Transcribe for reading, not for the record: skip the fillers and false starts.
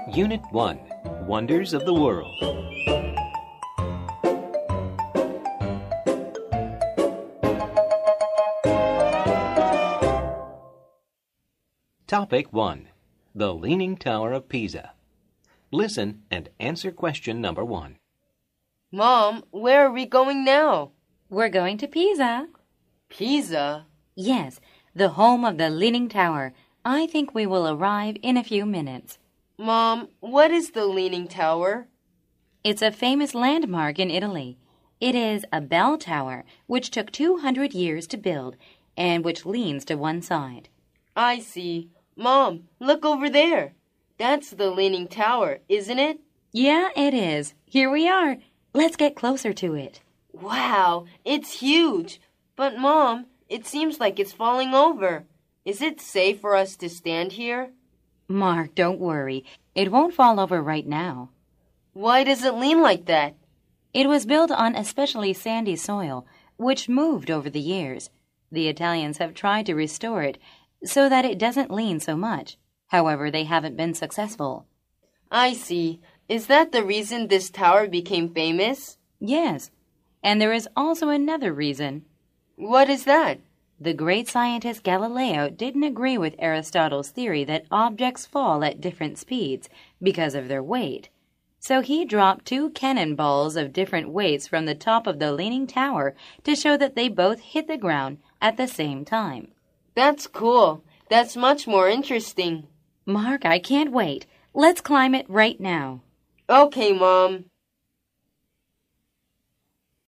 Unit 1, Wonders of the World. Topic 1, The Leaning Tower of Pisa. Listen and answer question number 1. Mom, where are we going now? We're going to Pisa. Pisa? Yes, the home of the Leaning Tower. I think we will arrive in a few minutes. Mom, what is the Leaning Tower? It's a famous landmark in Italy. It is a bell tower which took 200 years to build and which leans to one side. I see. Mom, look over there. That's the Leaning Tower, isn't it? Yeah, it is. Here we are. Let's get closer to it. Wow, it's huge. But, Mom, it seems like it's falling over. Is it safe for us to stand here? Mark, don't worry. It won't fall over right now. Why does it lean like that? It was built on especially sandy soil, which moved over the years. The Italians have tried to restore it so that it doesn't lean so much. However, they haven't been successful. I see. Is that the reason this tower became famous? Yes. And there is also another reason. What is that? The great scientist Galileo didn't agree with Aristotle's theory that objects fall at different speeds because of their weight. So he dropped 2 cannonballs of different weights from the top of the Leaning Tower to show that they both hit the ground at the same time. That's cool. That's much more interesting. Mark, I can't wait. Let's climb it right now. Okay, Mom.